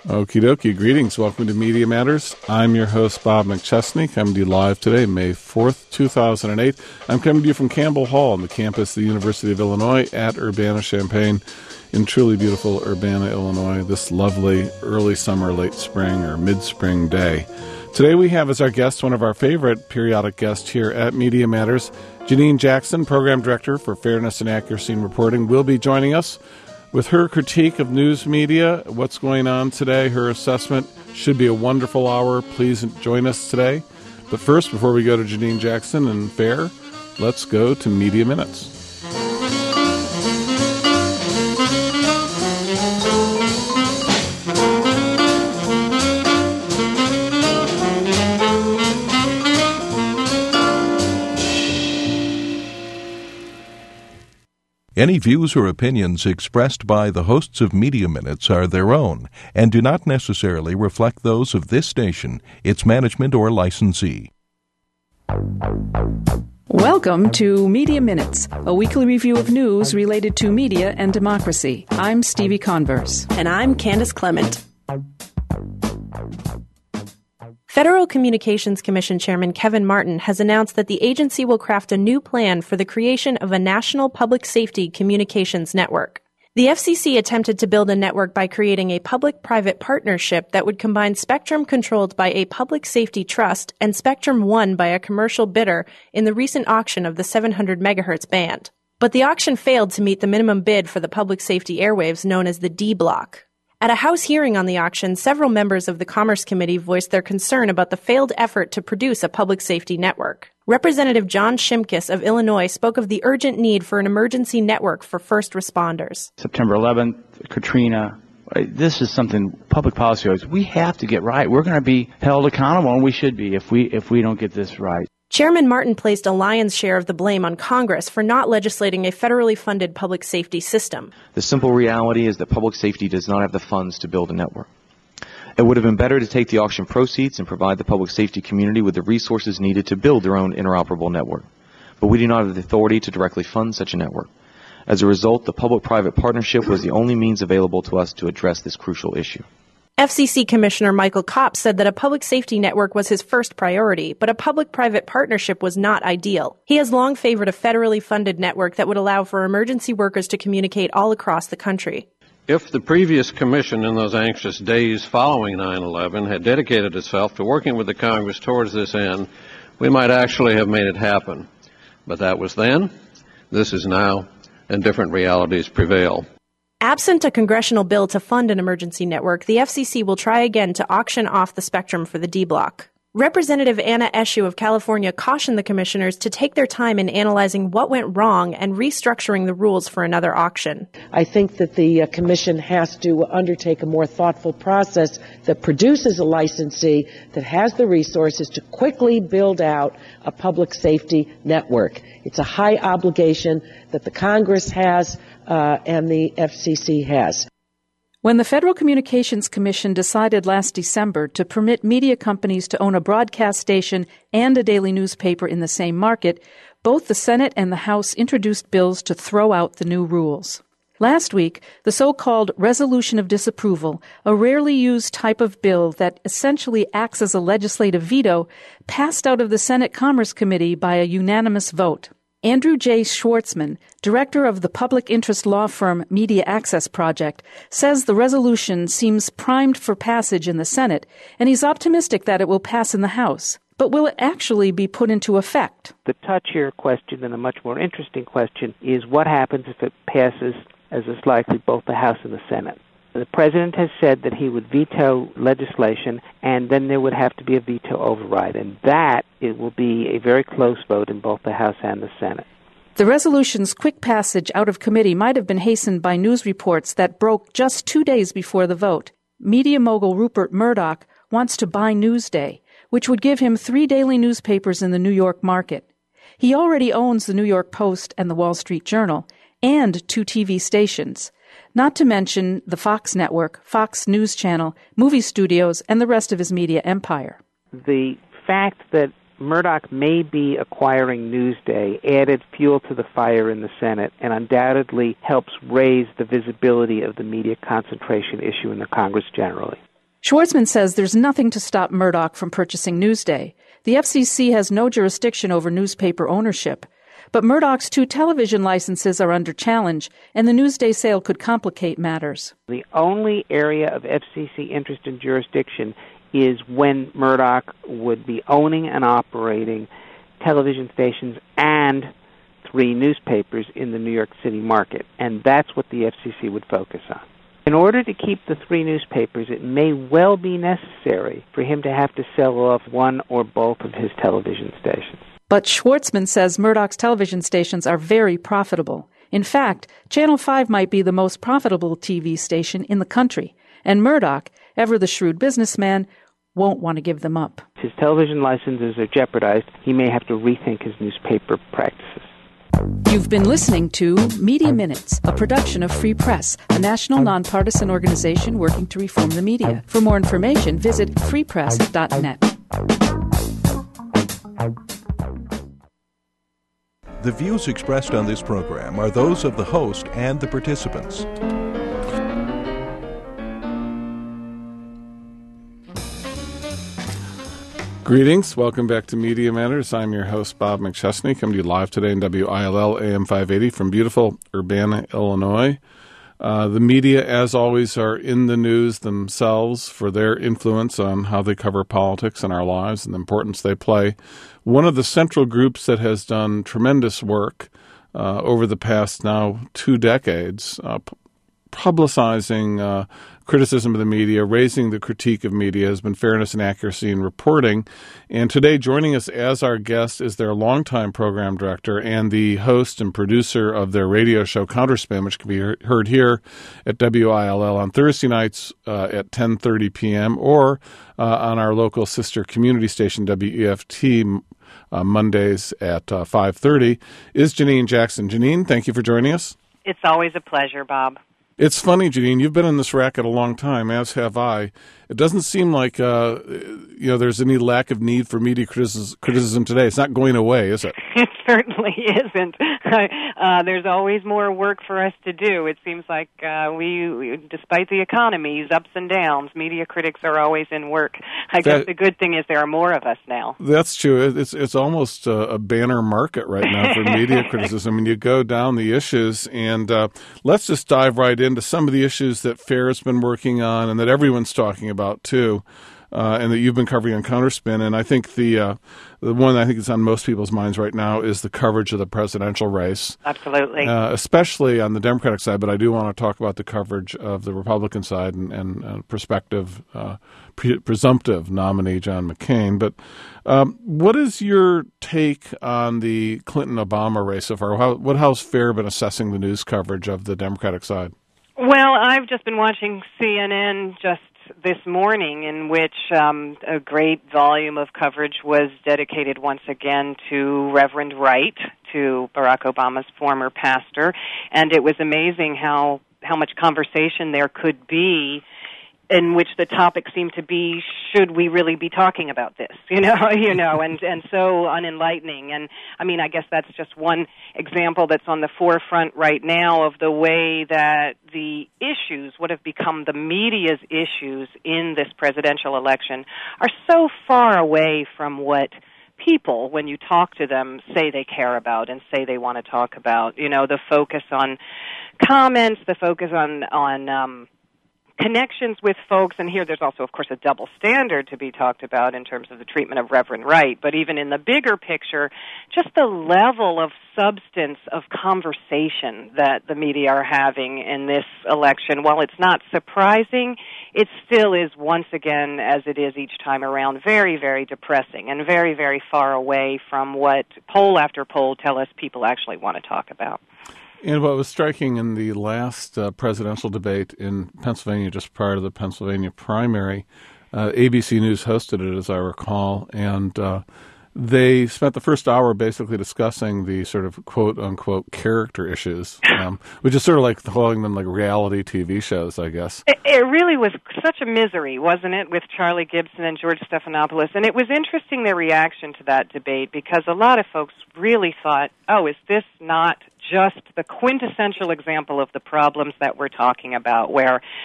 Okie dokie. Greetings. Welcome to Media Matters. I'm your host, Bob McChesney, coming to you live today, May 4th, 2008. I'm coming to you from Campbell Hall on the campus of the University of Illinois at Urbana-Champaign in truly beautiful Urbana, Illinois, this lovely early summer, late spring, or mid-spring day. Today we have as our guest one of our favorite periodic guests here at Media Matters, Janine Jackson, Program Director for Fairness and Accuracy in Reporting, will be joining us with her critique of news media, what's going on today, her assessment. Should be a wonderful hour. Please join us today. But first, before we go to Janine Jackson and Fair, let's go to Media Minutes. Any views or opinions expressed by the hosts of Media Minutes are their own and do not necessarily reflect those of this station, its management, or licensee. Welcome to Media Minutes, a weekly review of news related to media and democracy. I'm Stevie Converse. And I'm Candace Clement. Federal Communications Commission Chairman Kevin Martin has announced that the agency will craft a new plan for the creation of a national public safety communications network. The FCC attempted to build a network by creating a public-private partnership that would combine spectrum controlled by a public safety trust and spectrum won by a commercial bidder in the recent auction of the 700 megahertz band. But the auction failed to meet the minimum bid for the public safety airwaves known as the D block. At a House hearing on the auction, several members of the Commerce Committee voiced their concern about the failed effort to produce a public safety network. Representative John Shimkus of Illinois spoke of the urgent need for an emergency network for first responders. September 11th, Katrina, this is something public policy-wise we have to get right. We're going to be held accountable, and we should be if we don't get this right. Chairman Martin placed a lion's share of the blame on Congress for not legislating a federally funded public safety system. The simple reality is that public safety does not have the funds to build a network. It would have been better to take the auction proceeds and provide the public safety community with the resources needed to build their own interoperable network. But we do not have the authority to directly fund such a network. As a result, the public-private partnership was the only means available to us to address this crucial issue. FCC Commissioner Michael Kopp said that a public safety network was his first priority, but a public-private partnership was not ideal. He has long favored a federally funded network that would allow for emergency workers to communicate all across the country. If the previous commission in those anxious days following 9/11 had dedicated itself to working with the Congress towards this end, we might actually have made it happen. But that was then, this is now, and different realities prevail. Absent a congressional bill to fund an emergency network, the FCC will try again to auction off the spectrum for the D block. Representative Anna Eshoo of California cautioned the commissioners to take their time in analyzing what went wrong and restructuring the rules for another auction. I think that the commission has to undertake a more thoughtful process that produces a licensee that has the resources to quickly build out a public safety network. It's a high obligation that the Congress has and the FCC has. When the Federal Communications Commission decided last December to permit media companies to own a broadcast station and a daily newspaper in the same market, both the Senate and the House introduced bills to throw out the new rules. Last week, the so-called Resolution of Disapproval, a rarely used type of bill that essentially acts as a legislative veto, passed out of the Senate Commerce Committee by a unanimous vote. Andrew J. Schwartzman, director of the public interest law firm Media Access Project, says the resolution seems primed for passage in the Senate, and he's optimistic that it will pass in the House. But will it actually be put into effect? The touchier question and a much more interesting question is what happens if it passes, as is likely, both the House and the Senate. The President has said that he would veto legislation, and then there would have to be a veto override, and that it will be a very close vote in both the House and the Senate. The resolution's quick passage out of committee might have been hastened by news reports that broke just 2 days before the vote. Media mogul Rupert Murdoch wants to buy Newsday, which would give him 3 daily newspapers in the New York market. He already owns the New York Post and the Wall Street Journal, and 2 TV stations. Not to mention the Fox network, Fox News Channel, movie studios, and the rest of his media empire. The fact that Murdoch may be acquiring Newsday added fuel to the fire in the Senate and undoubtedly helps raise the visibility of the media concentration issue in the Congress generally. Schwartzman says there's nothing to stop Murdoch from purchasing Newsday. The FCC has no jurisdiction over newspaper ownership. But Murdoch's 2 television licenses are under challenge, and the Newsday sale could complicate matters. The only area of FCC interest and jurisdiction is when Murdoch would be owning and operating television stations and 3 newspapers in the New York City market, and that's what the FCC would focus on. In order to keep the 3 newspapers, it may well be necessary for him to have to sell off 1 or both of his television stations. But Schwartzman says Murdoch's television stations are very profitable. In fact, Channel 5 might be the most profitable TV station in the country, and Murdoch, ever the shrewd businessman, won't want to give them up. His television licenses are jeopardized. He may have to rethink his newspaper practices. You've been listening to Media Minutes, a production of Free Press, a national nonpartisan organization working to reform the media. For more information, visit freepress.net. The views expressed on this program are those of the host and the participants. Greetings. Welcome back to Media Matters. I'm your host, Bob McChesney, coming to you live today in WILL AM 580 from beautiful Urbana, Illinois. The media, as always, are in the news themselves for their influence on how they cover politics in our lives and the importance they play. One of the central groups that has done tremendous work over the past now 2 decades, publicizing criticism of the media, raising the critique of media, has been Fairness and Accuracy in Reporting. And today, joining us as our guest is their longtime program director and the host and producer of their radio show Counterspin, which can be heard here at WILL on Thursday nights at 10:30 p.m. or on our local sister community station WEFT Mondays at 5:30, is Janine Jackson. Janine, thank you for joining us. It's always a pleasure, Bob. It's funny, Janine, you've been in this racket a long time, as have I. It doesn't seem like there's any lack of need for media criticism today. It's not going away, is it? It certainly isn't. There's always more work for us to do. It seems like we, despite the economy's ups and downs, media critics are always in work. I guess the good thing is there are more of us now. That's true. It's almost a banner market right now for media criticism. When you go down the issues, and let's just dive right into some of the issues that FAIR has been working on and that everyone's talking about too, and that you've been covering on Counterspin. And I think the one I think is on most people's minds right now is the coverage of the presidential race. Absolutely. Especially on the Democratic side, but I do want to talk about the coverage of the Republican side and prospective, presumptive nominee John McCain. But what is your take on the Clinton-Obama race so far? How's FAIR been assessing the news coverage of the Democratic side? Well, I've just been watching CNN just this morning, in which a great volume of coverage was dedicated once again to Reverend Wright, to Barack Obama's former pastor, and it was amazing how much conversation there could be in which the topic seemed to be, should we really be talking about this? And so unenlightening. And I mean, I guess that's just one example that's on the forefront right now of the way that the issues, what have become the media's issues in this presidential election, are so far away from what people, when you talk to them, say they care about and say they want to talk about. The focus on comments, the focus on connections with folks, and here there's also, of course, a double standard to be talked about in terms of the treatment of Reverend Wright, but even in the bigger picture, just the level of substance of conversation that the media are having in this election, while it's not surprising, it still is, once again, as it is each time around, very, very depressing and very, very far away from what poll after poll tell us people actually want to talk about. And what was striking in the last presidential debate in Pennsylvania, just prior to the Pennsylvania primary, ABC News hosted it, as I recall, and they spent the first hour basically discussing the sort of quote-unquote character issues, which is sort of like calling them like reality TV shows, I guess. It really was such a misery, wasn't it, with Charlie Gibson and George Stephanopoulos? And it was interesting, their reaction to that debate, because a lot of folks really thought, oh, is this not just the quintessential example of the problems that we're talking about, where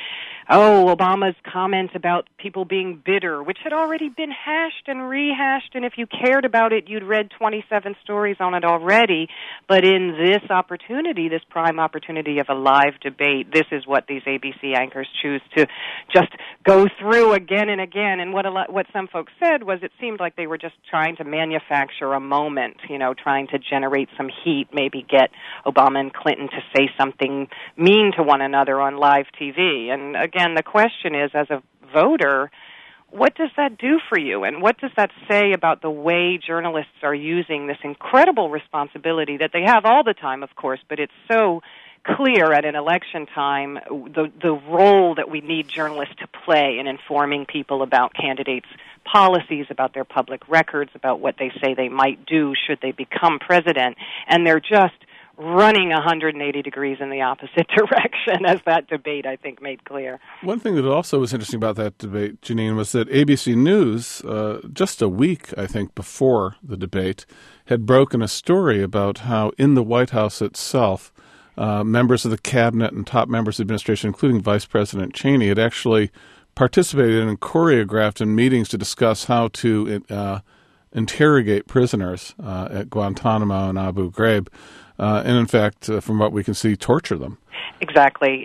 Obama's comment about people being bitter, which had already been hashed and rehashed, and if you cared about it, you'd read 27 stories on it already. But in this opportunity, this prime opportunity of a live debate, this is what these ABC anchors choose to just go through again and again. And what some folks said was it seemed like they were just trying to manufacture a moment, trying to generate some heat, maybe get Obama and Clinton to say something mean to one another on live TV. And again, the question is, as a voter, what does that do for you? And what does that say about the way journalists are using this incredible responsibility that they have all the time, of course, but it's so clear at an election time, the role that we need journalists to play in informing people about candidates' policies, about their public records, about what they say they might do should they become president. And they're just running 180 degrees in the opposite direction, as that debate, I think, made clear. One thing that also was interesting about that debate, Janine, was that ABC News, just a week, I think, before the debate, had broken a story about how in the White House itself, members of the cabinet and top members of the administration, including Vice President Cheney, had actually participated in and choreographed in meetings to discuss how to interrogate prisoners at Guantanamo and Abu Ghraib. And in fact, from what we can see, torture them. Exactly.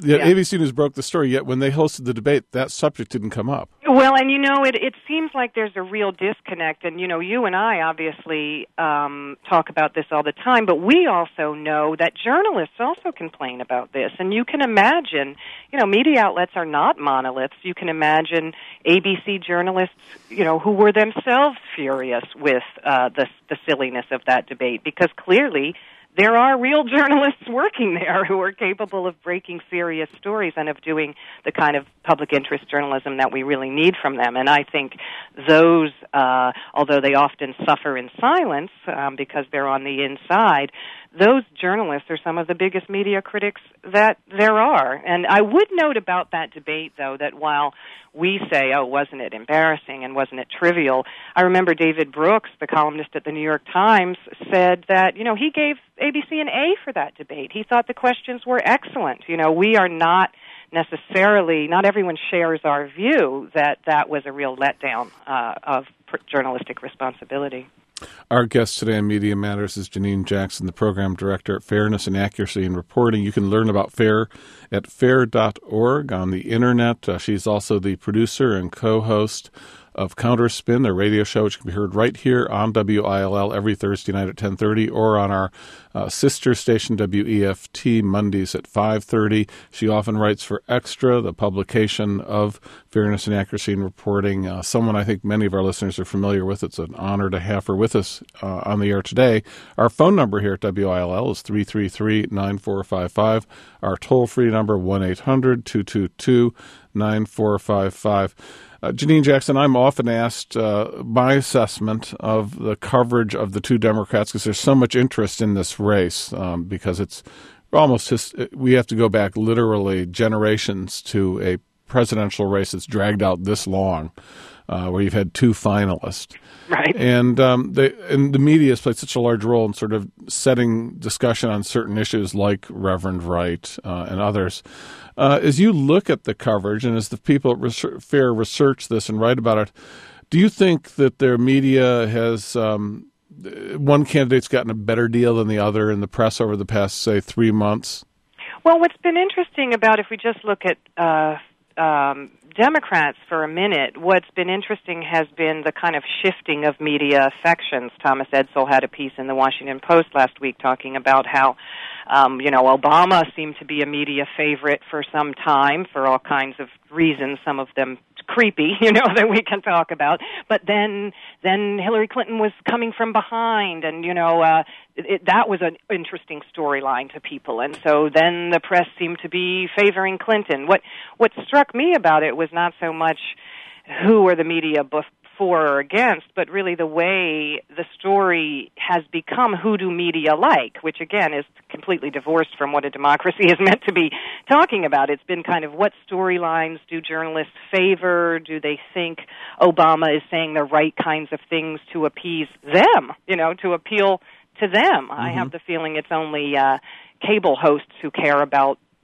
ABC News broke the story, yet when they hosted the debate, that subject didn't come up. Well, and it seems like there's a real disconnect, and you and I obviously talk about this all the time, but we also know that journalists also complain about this, and you can imagine, media outlets are not monoliths. You can imagine ABC journalists, who were themselves furious with the silliness of that debate, because clearly there are real journalists working there who are capable of breaking serious stories and of doing the kind of public interest journalism that we really need from them. And I think those, although they often suffer in silence because they're on the inside, those journalists are some of the biggest media critics that there are. And I would note about that debate, though, that while we say, wasn't it embarrassing and wasn't it trivial, I remember David Brooks, the columnist at the New York Times, said that, he gave ABC an A for that debate. He thought the questions were excellent. We are not necessarily, not everyone shares our view that that was a real letdown of journalistic responsibility. Our guest today on Media Matters is Janine Jackson, the program director at Fairness and Accuracy in Reporting. You can learn about FAIR at fair.org on the Internet. She's also the producer and co-host of Counterspin, their radio show, which can be heard right here on WILL every Thursday night at 10:30, or on our sister station WEFT Mondays at 5:30. She often writes for Extra, the publication of Fairness and Accuracy in Reporting. Someone I think many of our listeners are familiar with. It's an honor to have her with us on the air today. Our phone number here at WILL is 333-9455. Our toll-free number, 1-800-222-9455. Janine Jackson, I'm often asked my assessment of the coverage of the two Democrats because there's so much interest in this race because it's almost we have to go back literally generations to a presidential race that's dragged out this long, where you've had two finalists. Right. And the media has played such a large role in sort of setting discussion on certain issues like Reverend Wright and others. As you look at the coverage and as the people at FAIR research this and write about it, do you think that their media has one candidate's gotten a better deal than the other in the press over the past, say, 3 months? Well, what's been interesting about, if we just look at Democrats for a minute, what's been interesting has been the kind of shifting of media affections. Thomas Edsall had a piece in the Washington Post last week talking about how, Obama seemed to be a media favorite for some time for all kinds of reasons, some of them creepy, that we can talk about. But then Hillary Clinton was coming from behind, and, that was an interesting storyline to people. And so then the press seemed to be favoring Clinton. What struck me about it was not so much who are the media for or against, but really the way the story has become who do media like, which again is completely divorced from what a democracy is meant to be talking about. It's been kind of what storylines do journalists favor? Do they think Obama is saying the right kinds of things to appease them, to appeal to them? Mm-hmm. I have the feeling it's only cable hosts who care about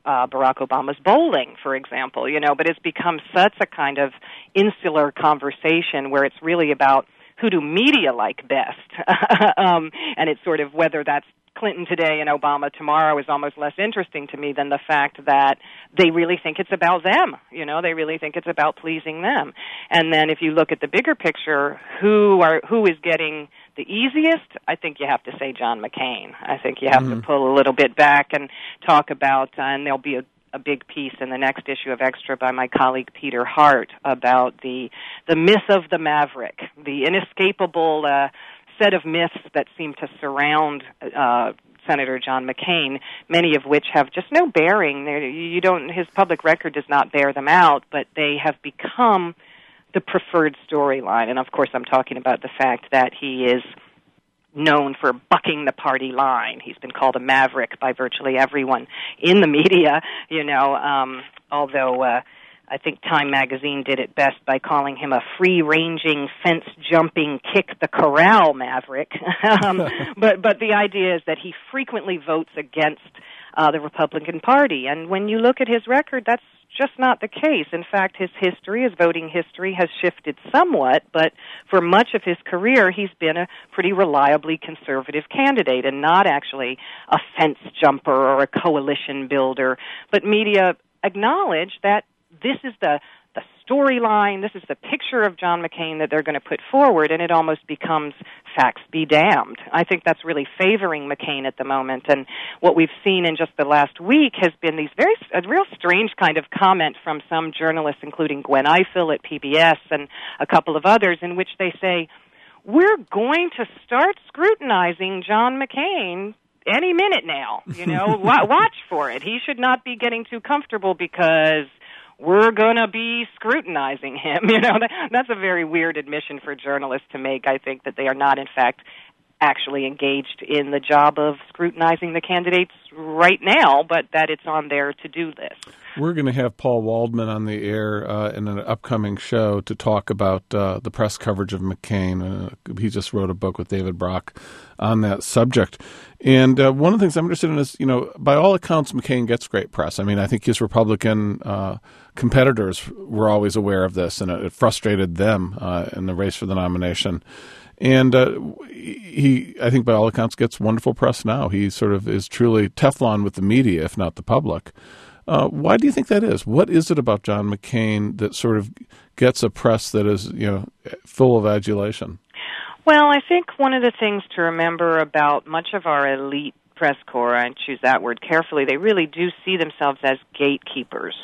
Barack Obama's bowling, for example, but it's become such a kind of insular conversation where it's really about who do media like best, and it's sort of whether that's Clinton today and Obama tomorrow is almost less interesting to me than the fact that they really think it's about them. They really think it's about pleasing them. And then if you look at the bigger picture, who is getting the easiest? I think you have to say John McCain. I think you have to pull a little bit back and talk about, and there'll be a big piece in the next issue of Extra by my colleague Peter Hart about the myth of the maverick, the inescapable set of myths that seem to surround Senator John McCain, many of which have just no bearing. His public record does not bear them out, but they have become the preferred storyline. And of course, I'm talking about the fact that he is known for bucking the party line. He's been called a maverick by virtually everyone in the media, although I think Time magazine did it best by calling him a free-ranging, fence-jumping, kick-the-corral maverick. But the idea is that he frequently votes against the Republican Party. And when you look at his record, that's just not the case. In fact, his voting history has shifted somewhat, but for much of his career, he's been a pretty reliably conservative candidate and not actually a fence jumper or a coalition builder. But media acknowledge that this is the storyline, this is the picture of John McCain that they're going to put forward, and it almost becomes facts be damned. I think that's really favoring McCain at the moment, and what we've seen in just the last week has been a real strange kind of comment from some journalists, including Gwen Ifill at PBS and a couple of others, in which they say, we're going to start scrutinizing John McCain any minute now. Watch for it. He should not be getting too comfortable because we're going to be scrutinizing him. That's a very weird admission for journalists to make. I think that they are not, in fact, actually engaged in the job of scrutinizing the candidates right now, but that it's on their to-do list. We're going to have Paul Waldman on the air in an upcoming show to talk about the press coverage of McCain. He just wrote a book with David Brock on that subject. And one of the things I'm interested in is, by all accounts, McCain gets great press. I mean, I think his Republican competitors were always aware of this, and it frustrated them in the race for the nomination. And he, I think by all accounts, gets wonderful press now. He sort of is truly Teflon with the media, if not the public. Why do you think that is? What is it about John McCain that sort of gets a press that is, full of adulation? Well, I think one of the things to remember about much of our elite press corps, I choose that word carefully, they really do see themselves as gatekeepers.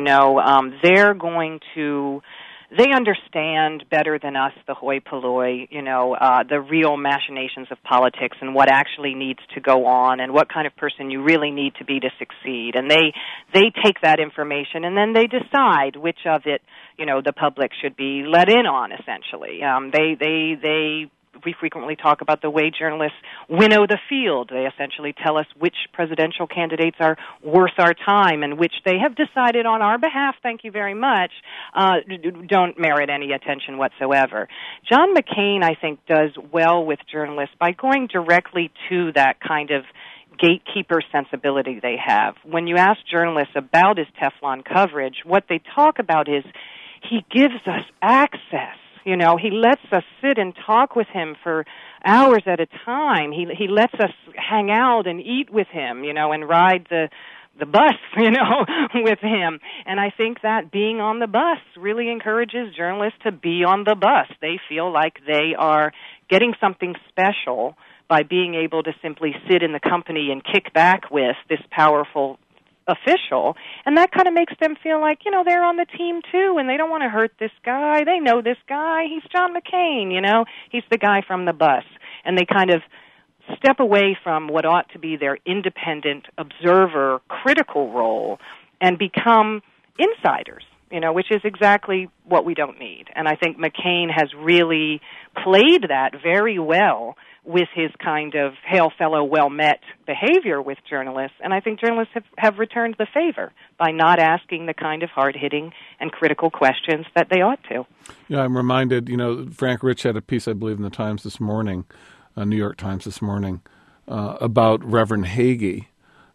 They understand better than us the hoi polloi, the real machinations of politics and what actually needs to go on and what kind of person you really need to be to succeed. And they take that information and then they decide which of it, the public should be let in on, essentially. We frequently talk about the way journalists winnow the field. They essentially tell us which presidential candidates are worth our time and which they have decided on our behalf, thank you very much, don't merit any attention whatsoever. John McCain, I think, does well with journalists by going directly to that kind of gatekeeper sensibility they have. When you ask journalists about his Teflon coverage, what they talk about is he gives us access. He lets us sit and talk with him for hours at a time. He lets us hang out and eat with him, and ride the bus, with him. And I think that being on the bus really encourages journalists to be on the bus. They feel like they are getting something special by being able to simply sit in the company and kick back with this powerful official, and that kind of makes them feel like, they're on the team too, and they don't want to hurt this guy. They know this guy. He's John McCain, He's the guy from the bus. And they kind of step away from what ought to be their independent observer critical role and become insiders, which is exactly what we don't need. And I think McCain has really played that very well with his kind of hail fellow well met behavior with journalists, and I think journalists have returned the favor by not asking the kind of hard-hitting and critical questions that they ought to. Yeah, I'm reminded, Frank Rich had a piece, I believe, in the Times this morning, New York Times this morning, about Reverend Hagee,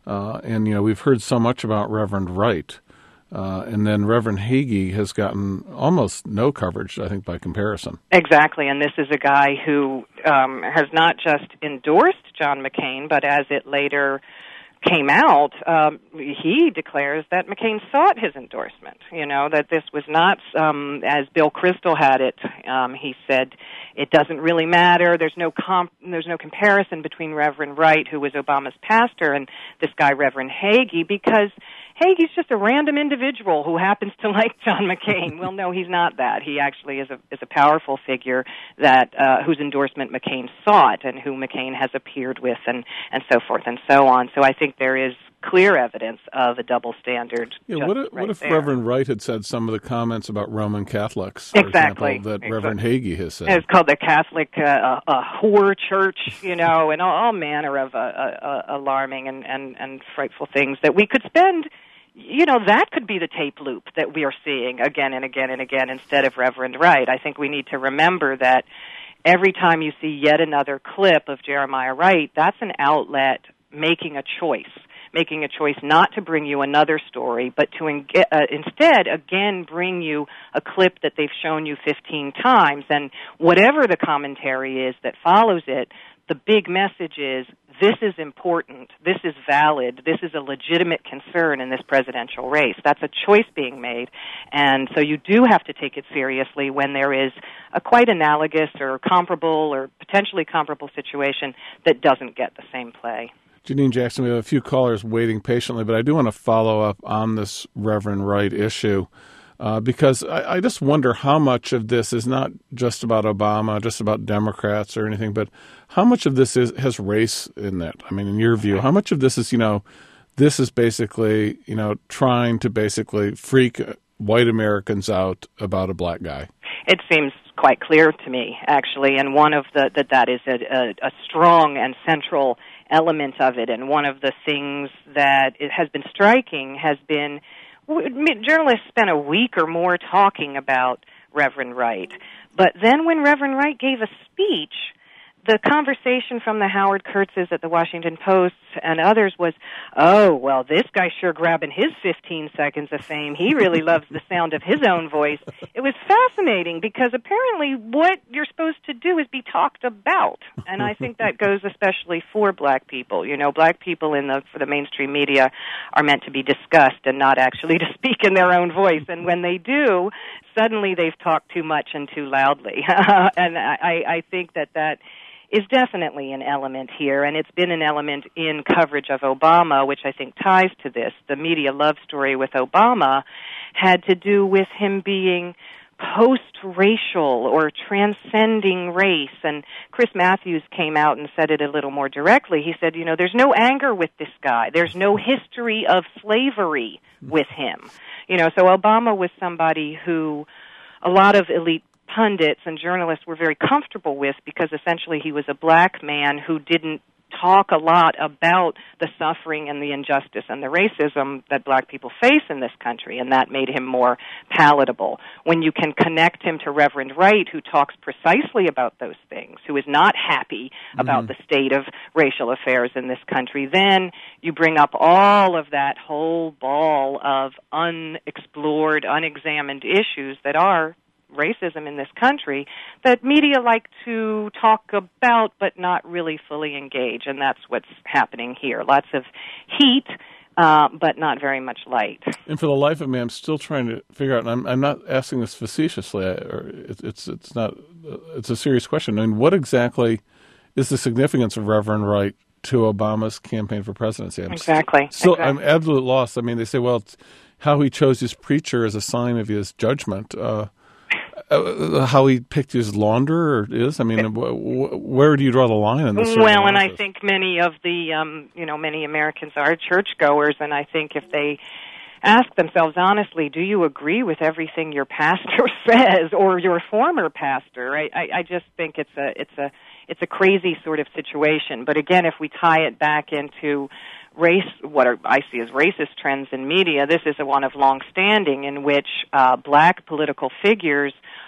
And, we've heard so much about Reverend Wright. And then Reverend Hagee has gotten almost no coverage, I think, by comparison. Exactly, and this is a guy who has not just endorsed John McCain, but as it later came out, he declares that McCain sought his endorsement, that this was not, as Bill Kristol had it, he said, it doesn't really matter, there's no comparison between Reverend Wright, who was Obama's pastor, and this guy, Reverend Hagee, because Hagee's just a random individual who happens to like John McCain. Well, no, he's not that. He actually is a powerful figure that whose endorsement McCain sought and who McCain has appeared with and so forth and so on. So I think there is clear evidence of a double standard. Yeah, what if there. Reverend Wright had said some of the comments about Roman Catholics, for exactly. example, that Reverend Hagee has said? It's called the Catholic a whore church, and all manner of alarming and frightful things that we could spend. That could be the tape loop that we are seeing again and again and again instead of Reverend Wright. I think we need to remember that every time you see yet another clip of Jeremiah Wright, that's an outlet making a choice not to bring you another story, but to instead, again, bring you a clip that they've shown you 15 times. And whatever the commentary is that follows it, the big message is, this is important, this is valid, this is a legitimate concern in this presidential race. That's a choice being made, and so you do have to take it seriously when there is a quite analogous or comparable or potentially comparable situation that doesn't get the same play. Janine Jackson, we have a few callers waiting patiently, but I do want to follow up on this Reverend Wright issue. Because I just wonder how much of this is not just about Obama, just about Democrats or anything, but how much of this has race in it? I mean, in your view, how much of this is, this is basically, trying to basically freak white Americans out about a black guy? It seems quite clear to me, actually, and one of that is a strong and central element of it, and one of the things that it has been striking has been journalists spent a week or more talking about Reverend Wright. But then when Reverend Wright gave a speech, the conversation from the Howard Kurtzes at the Washington Post and others was, oh, well, this guy's sure grabbing his 15 seconds of fame. He really loves the sound of his own voice. It was fascinating because apparently what you're supposed to do is be talked about. And I think that goes especially for black people. Black people for the mainstream media are meant to be discussed and not actually to speak in their own voice. And when they do, suddenly they've talked too much and too loudly. And I think that is definitely an element here, and it's been an element in coverage of Obama, which I think ties to this. The media love story with Obama had to do with him being post-racial or transcending race, and Chris Matthews came out and said it a little more directly. He said, there's no anger with this guy. There's no history of slavery with him. So Obama was somebody who a lot of elite pundits and journalists were very comfortable with because essentially he was a black man who didn't talk a lot about the suffering and the injustice and the racism that black people face in this country, and that made him more palatable. When you can connect him to Reverend Wright, who talks precisely about those things, who is not happy about the state of racial affairs in this country, then you bring up all of that whole ball of unexplored, unexamined issues that are racism in this country that media like to talk about but not really fully engage, and that's what's happening here. Lots of heat, but not very much light. And for the life of me, I'm still trying to figure out, and I'm not asking this facetiously, it's a serious question. I mean, what exactly is the significance of Reverend Wright to Obama's campaign for presidency? Exactly. I'm absolutely lost. I mean, they say, well, it's how he chose his preacher is a sign of his judgment. How he picked his launderer is? I mean, where do you draw the line in this? Well, and I think many of the, many Americans are churchgoers, and I think if they ask themselves honestly, do you agree with everything your pastor says or your former pastor? I just think it's a crazy sort of situation. But again, if we tie it back into race, what I see as racist trends in media, this is one of long standing in which black political figures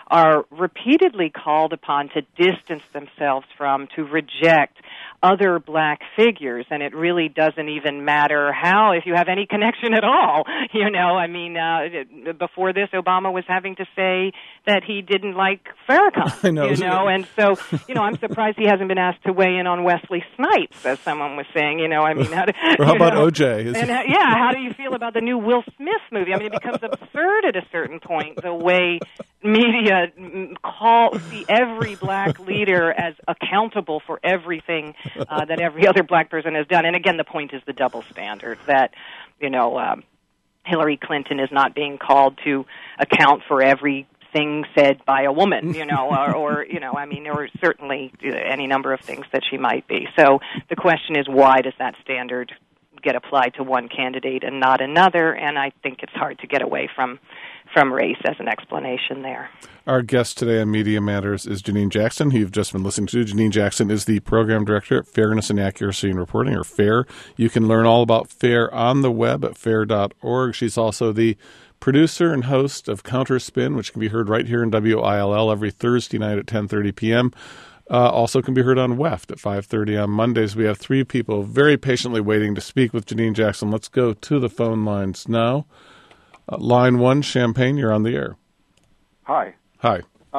are repeatedly called upon to distance themselves from, to reject other black figures, and it really doesn't even matter how, if you have any connection at all. You know, I mean, before this, Obama was having to say that he didn't like Farrakhan. I know. You know, and so, you know, I'm surprised he hasn't been asked to weigh in on Wesley Snipes, as someone was saying. You know, I mean, or how about OJ? How do you feel about the new Will Smith movie? I mean, it becomes absurd at a certain point, the way media see every black leader as accountable for everything that every other black person has done. And again, the point is the double standard that, you know, Hillary Clinton is not being called to account for everything said by a woman, you know, or you know, I mean, or certainly any number of things that she might be. So the question is, why does that standard get applied to one candidate and not another? And I think it's hard to get away from race as an explanation there. Our guest today on Media Matters is Janine Jackson, who you've just been listening to. Janine Jackson is the program director at Fairness and Accuracy in Reporting, or FAIR. You can learn all about FAIR on the web at fair.org. She's also the producer and host of Counterspin, which can be heard right here in WILL every Thursday night at 10:30 p.m. Also can be heard on WEFT at 5:30 on Mondays. We have three people very patiently waiting to speak with Janine Jackson. Let's go to the phone lines now. Line 1, Champaign, you're on the air. Hi. Hi.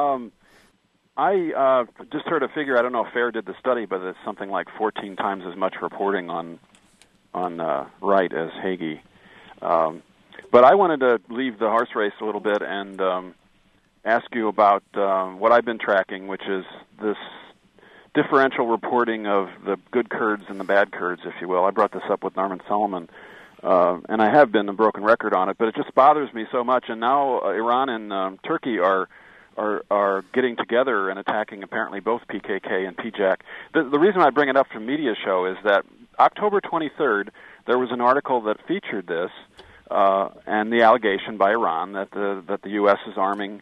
I just heard a figure. I don't know if FAIR did the study, but it's something like 14 times as much reporting on Wright as Hagee. But I wanted to leave the horse race a little bit and ask you about what I've been tracking, which is this differential reporting of the good Kurds and the bad Kurds, if you will. I brought this up with Norman Solomon, and I have been a broken record on it, but it just bothers me so much. And now Iran and Turkey are getting together and attacking apparently both PKK and PJAK. The reason I bring it up from Media Show is that October 23rd, there was an article that featured this and the allegation by Iran that the U.S. is arming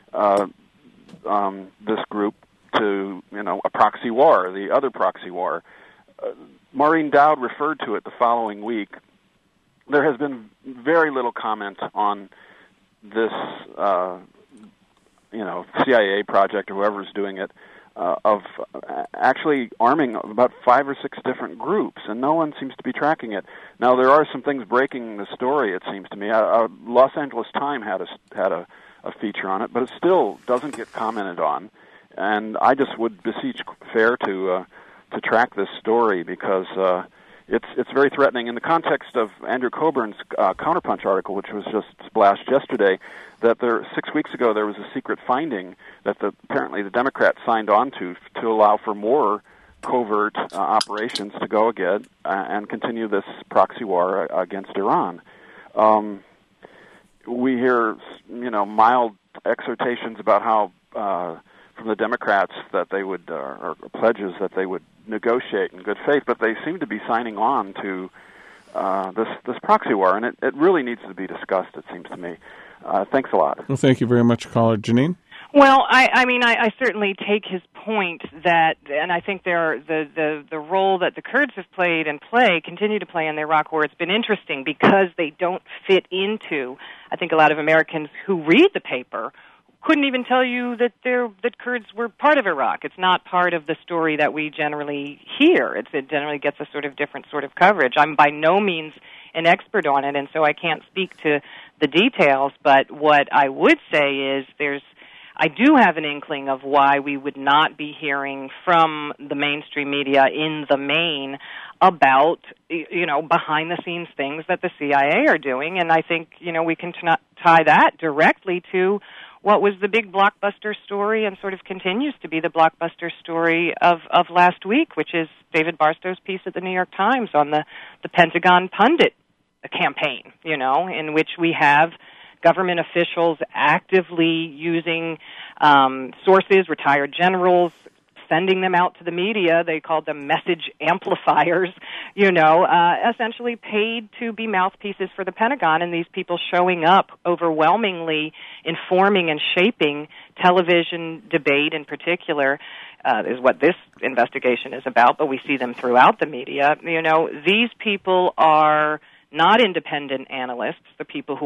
this group to, you know, a proxy war, the other proxy war. Maureen Dowd referred to it the following week. There has been very little comment on this, CIA project or whoever's doing it, of actually arming about 5 or 6 different groups, and no one seems to be tracking it. Now, there are some things breaking the story, it seems to me. Los Angeles Times had a feature on it, but it still doesn't get commented on. And I just would beseech FAIR to track this story because it's very threatening. In the context of Andrew Coburn's Counterpunch article, which was just splashed yesterday, that 6 weeks ago there was a secret finding that apparently the Democrats signed on to allow for more covert operations to go again and continue this proxy war against Iran. We hear, mild exhortations about how from the Democrats that they would, or pledges that they would negotiate in good faith, but they seem to be signing on to this proxy war, and it really needs to be discussed, it seems to me. Thanks a lot. Well, thank you very much, caller. Janine? Well, I certainly take his point that, and I think the role that the Kurds have played and continue to play in the Iraq War, it's been interesting because they don't fit into, I think a lot of Americans who read the paper couldn't even tell you that Kurds were part of Iraq. It's not part of the story that we generally hear. It generally gets a sort of different sort of coverage. I'm by no means an expert on it, and so I can't speak to the details, but what I would say is I do have an inkling of why we would not be hearing from the mainstream media in the main about, behind-the-scenes things that the CIA are doing, and I think, we can tie that directly to what was the big blockbuster story and sort of continues to be the blockbuster story of last week, which is David Barstow's piece at the New York Times on the Pentagon pundit campaign, in which we have government officials actively using sources, retired generals, sending them out to the media. They called them message amplifiers, essentially paid to be mouthpieces for the Pentagon, and these people showing up overwhelmingly informing and shaping television debate in particular is what this investigation is about, but we see them throughout the media. These people are not independent analysts, the people who are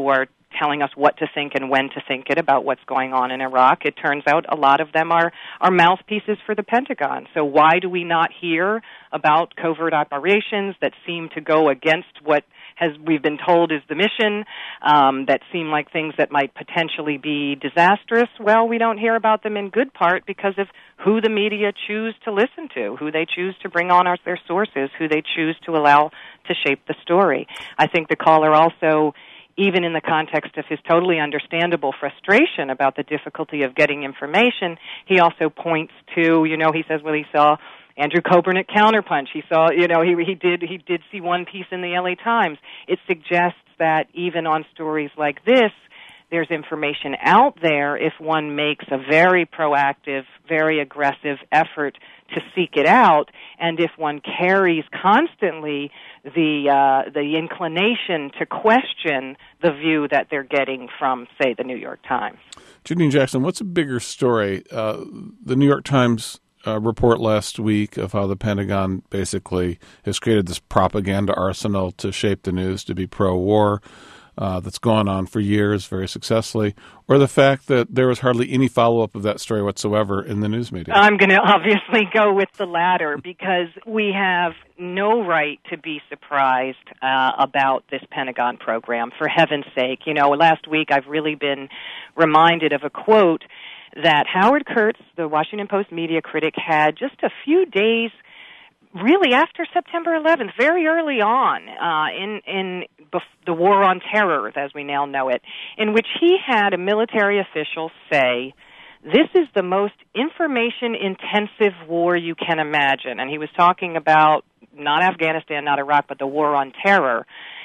telling us what to think and when to think it about what's going on in Iraq. It turns out a lot of them are mouthpieces for the Pentagon. So why do we not hear about covert operations that seem to go against what we've been told is the mission, that seem like things that might potentially be disastrous? Well, we don't hear about them in good part because of who the media choose to listen to, who they choose to bring on as their sources, who they choose to allow to shape the story. I think the caller also, even in the context of his totally understandable frustration about the difficulty of getting information, he also points to, he says, well, he saw Andrew Coburn at Counterpunch. He saw, he did see one piece in the LA Times. It suggests that even on stories like this, there's information out there if one makes a very proactive, very aggressive effort to seek it out, and if one carries constantly the inclination to question the view that they're getting from, say, the New York Times. Janine Jackson, what's a bigger story? The New York Times report last week of how the Pentagon basically has created this propaganda arsenal to shape the news to be pro-war that's gone on for years very successfully, or the fact that there was hardly any follow-up of that story whatsoever in the news media? I'm going to obviously go with the latter because we have no right to be surprised about this Pentagon program, for heaven's sake. Last week I've really been reminded of a quote that Howard Kurtz, the Washington Post media critic, had just a few days really after September 11th, very early on in the war on terror, as we now know it, in which he had a military official say, this is the most information-intensive war you can imagine. And he was talking about not Afghanistan, not Iraq, but the war on terror.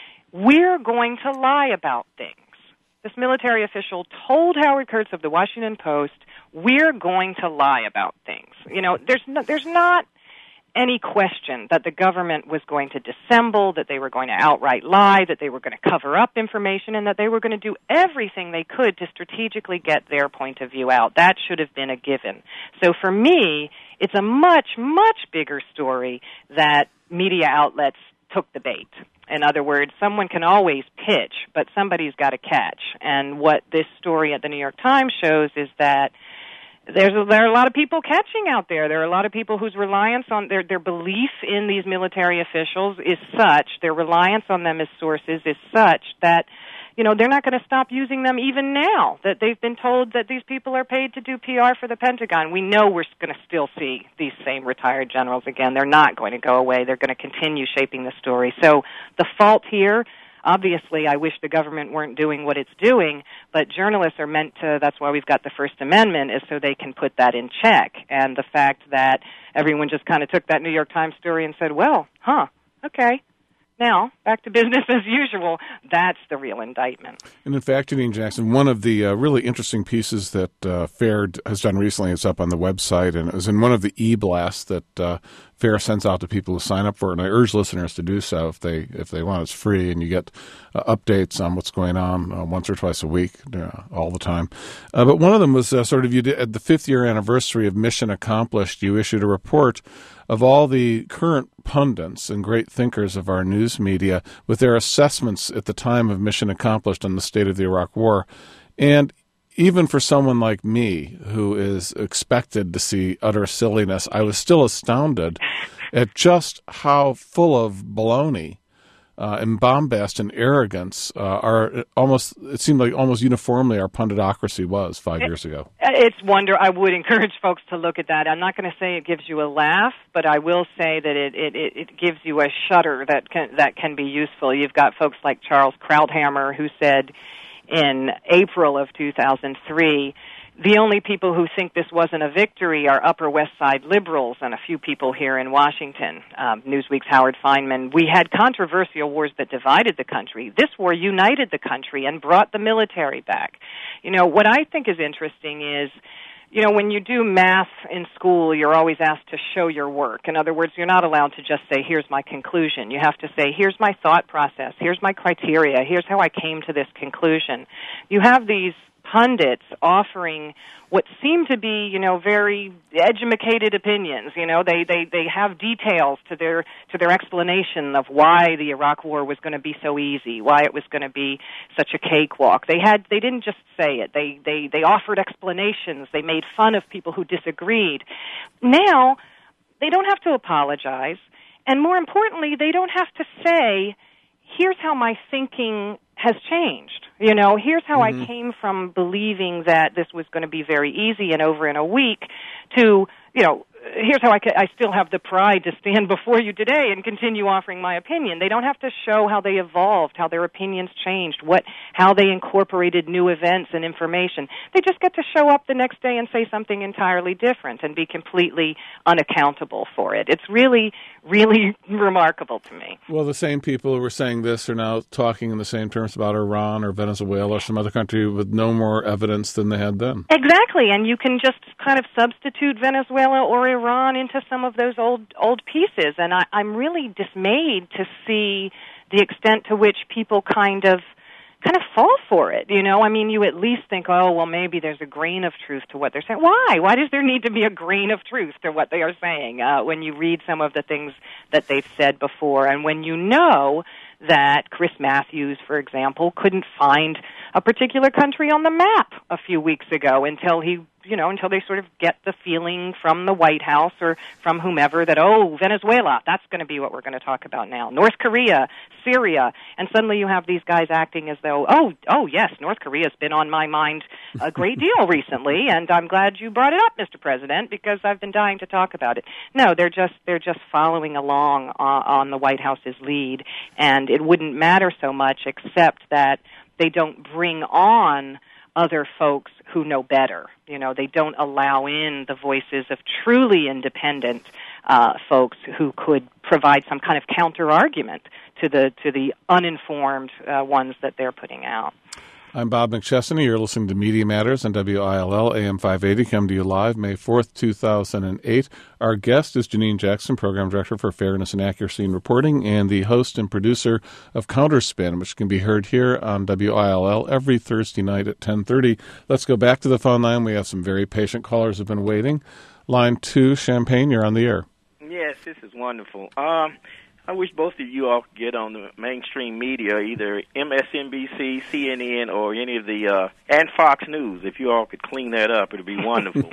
We're going to lie about things. This military official told Howard Kurtz of the Washington Post, we're going to lie about things. There's not any question that the government was going to dissemble, that they were going to outright lie, that they were going to cover up information, and that they were going to do everything they could to strategically get their point of view out. That should have been a given. So for me, it's a much, much bigger story that media outlets took the bait. In other words, someone can always pitch, but somebody's got to catch. And what this story at the New York Times shows is that there are a lot of people catching out there. There are a lot of people whose reliance on their belief in these military officials is such, their reliance on them as sources is such that, they're not going to stop using them even now, that they've been told that these people are paid to do PR for the Pentagon. We know we're going to still see these same retired generals again. They're not going to go away. They're going to continue shaping the story. So the fault here, obviously, I wish the government weren't doing what it's doing, but journalists are meant to, that's why we've got the First Amendment, is so they can put that in check. And the fact that everyone just kind of took that New York Times story and said, well, okay, now back to business as usual, that's the real indictment. And in fact, Janine Jackson, one of the really interesting pieces that FAIR has done recently, it's up on the website, and it was in one of the e-blasts that FAIR sends out to people who sign up for it, and I urge listeners to do so if they want. It's free, and you get updates on what's going on once or twice a week, all the time. But one of them was at the 5th year anniversary of Mission Accomplished, you issued a report of all the current pundits and great thinkers of our news media with their assessments at the time of Mission Accomplished on the state of the Iraq War. And even for someone like me, who is expected to see utter silliness, I was still astounded at just how full of baloney and bombast and arrogance it seemed like almost uniformly our punditocracy was 5 years ago. I would encourage folks to look at that. I'm not going to say it gives you a laugh, but I will say that it gives you a shudder that can be useful. You've got folks like Charles Krauthammer, who said in April of 2003, the only people who think this wasn't a victory are Upper West Side liberals and a few people here in Washington. Newsweek's Howard Feynman. We had controversial wars that divided the country. This war united the country and brought the military back. What I think is interesting is, when you do math in school, you're always asked to show your work. In other words, you're not allowed to just say, here's my conclusion. You have to say, here's my thought process. Here's my criteria. Here's how I came to this conclusion. You have these pundits offering what seem to be, very educated opinions. They have details to their explanation of why the Iraq War was going to be so easy, why it was going to be such a cakewalk. They didn't just say it. They offered explanations. They made fun of people who disagreed. Now, they don't have to apologize, and more importantly, they don't have to say, here's how my thinking has changed. Here's how I came from believing that this was going to be very easy and over in a week to, here's how I still have the pride to stand before you today and continue offering my opinion. They don't have to show how they evolved, how their opinions changed, how they incorporated new events and information. They just get to show up the next day and say something entirely different and be completely unaccountable for it. It's really, really remarkable to me. Well, the same people who were saying this are now talking in the same terms about Iran or Venezuela or some other country with no more evidence than they had then. Exactly, and you can just kind of substitute Venezuela or Iran into some of those old pieces, and I'm really dismayed to see the extent to which people kind of fall for it. You at least think, oh, well, maybe there's a grain of truth to what they're saying. Why does there need to be a grain of truth to what they are saying when you read some of the things that they've said before, and when you know that Chris Matthews, for example, couldn't find a particular country on the map a few weeks ago until they sort of get the feeling from the White House or from whomever that, Venezuela, that's going to be what we're going to talk about now. North Korea, Syria, and suddenly you have these guys acting as though, yes, North Korea's been on my mind a great deal recently, and I'm glad you brought it up, Mr. President, because I've been dying to talk about it. No, they're just following along on the White House's lead, and it wouldn't matter so much except that they don't bring on other folks who know better. They don't allow in the voices of truly independent folks who could provide some kind of counter-argument to the uninformed ones that they're putting out. I'm Bob McChesney. You're listening to Media Matters on WILL AM 580, come to you live May 4th, 2008. Our guest is Janine Jackson, Program Director for Fairness and Accuracy in Reporting and the host and producer of Counterspin, which can be heard here on WILL every Thursday night at 10:30. Let's go back to the phone line. We have some very patient callers who have been waiting. Line 2, Champagne, you're on the air. Yes, this is wonderful. I wish both of you all could get on the mainstream media, either MSNBC, CNN, or any of the, and Fox News. If you all could clean that up, it would be wonderful.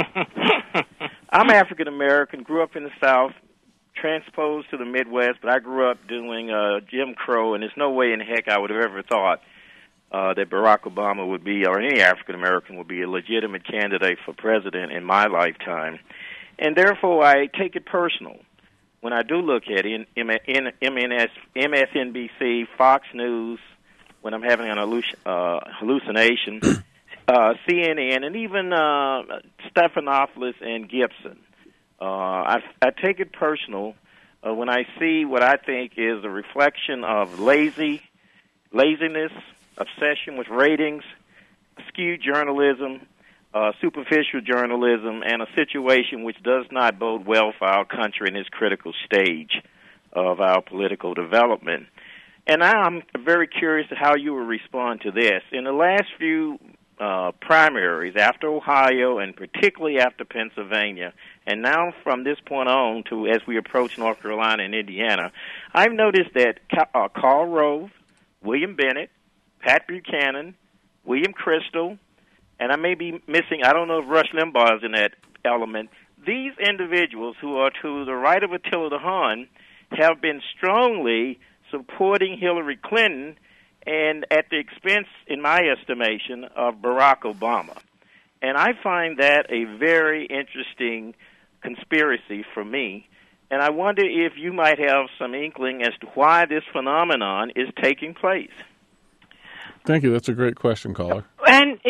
I'm African-American, grew up in the South, transposed to the Midwest, but I grew up doing Jim Crow, and there's no way in heck I would have ever thought that Barack Obama would be, or any African-American would be, a legitimate candidate for president in my lifetime. And therefore, I take it personal when I do look at it, MSNBC, Fox News, when I'm having an hallucination, CNN, and even Stephanopoulos and Gibson. I take it personal when I see what I think is a reflection of laziness, obsession with ratings, skewed journalism, superficial journalism, and a situation which does not bode well for our country in this critical stage of our political development. And I'm very curious how you will respond to this. In the last few primaries, after Ohio and particularly after Pennsylvania, and now from this point on to as we approach North Carolina and Indiana, I've noticed that Karl Rove, William Bennett, Pat Buchanan, William Kristol, and I may be missing, I don't know if Rush Limbaugh is in that element. These individuals who are to the right of Attila the Hun have been strongly supporting Hillary Clinton and at the expense, in my estimation, of Barack Obama. And I find that a very interesting conspiracy for me. And I wonder if you might have some inkling as to why this phenomenon is taking place. Thank you. That's a great question, caller. And,